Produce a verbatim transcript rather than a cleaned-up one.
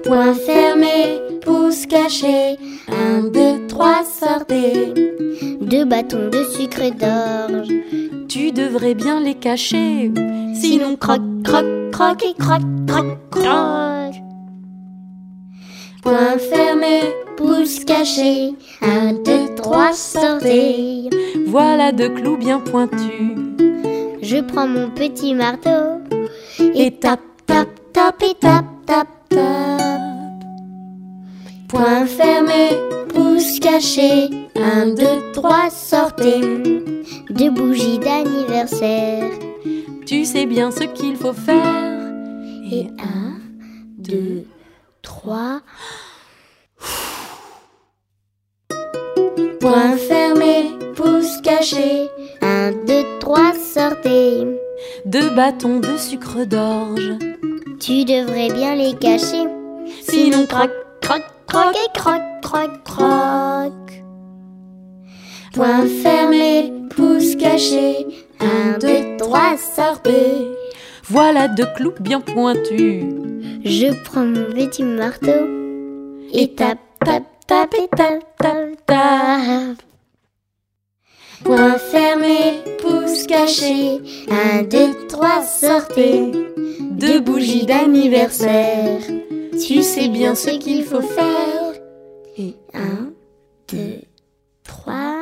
Poing fermé, pouce caché, un, deux, trois, sortez. Deux bâtons de sucre d'orge, tu devrais bien les cacher. Sinon croque, croque, croque et croque, croque, croque. Poing fermé, pouce caché, un, deux, trois, sortez. Voilà deux clous bien pointus. Je prends mon petit marteau et tape, tape, tape et tape, tape, tape. Poing fermé, pouce caché, un, deux, trois, sortez. Deux bougies d'anniversaire, tu sais bien ce qu'il faut faire. Et un, deux, trois. Poing fermé, pouce caché, un, deux, trois, sortez. Deux bâtons de sucre d'orge, tu devrais bien les cacher. Sinon croque, croque, croque et croque, croque, croque. Poing fermé, pouce caché, un, deux, trois, sortez. Voilà deux clous bien pointus. Je prends mon petit marteau et tape, tape, tape et tape, tape, tape. Poing fermé, pouce caché, un, deux, trois, sortez. Deux bougies d'anniversaire, tu sais bien ce qu'il faut faire. Et un, deux, trois.